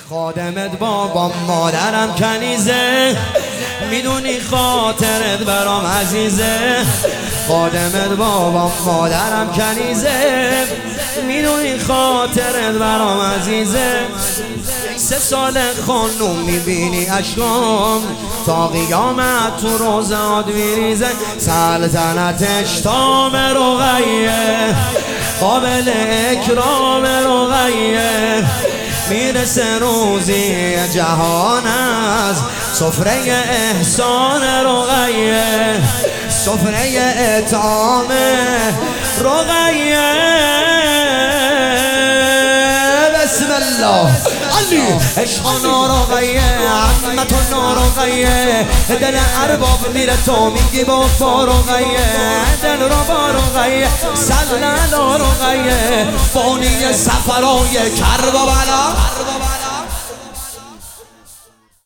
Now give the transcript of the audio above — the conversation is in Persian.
خادمت بابا مادرم کنیزه، میدونی خاطرت برام عزیزه. خادمت بابا مادرم کنیزه، میدونی خاطرت برام عزیزه. 3 سال خانوم میبینی اشکام، تا قیامت تو روزات میریزه. سلطنتش تام رقیه، قابل اکرام رقیه. میرسه روزی جهان از سفره احسان رقیه، سفره اطعام رقیه. بسم الله علی عشقانا رقیه، عمتانا رقیه. دل ارباب میره تو میگی با رقیه، دل رو با رقیه. صلی علی رقیه، بانی سفرای کرب و بلا.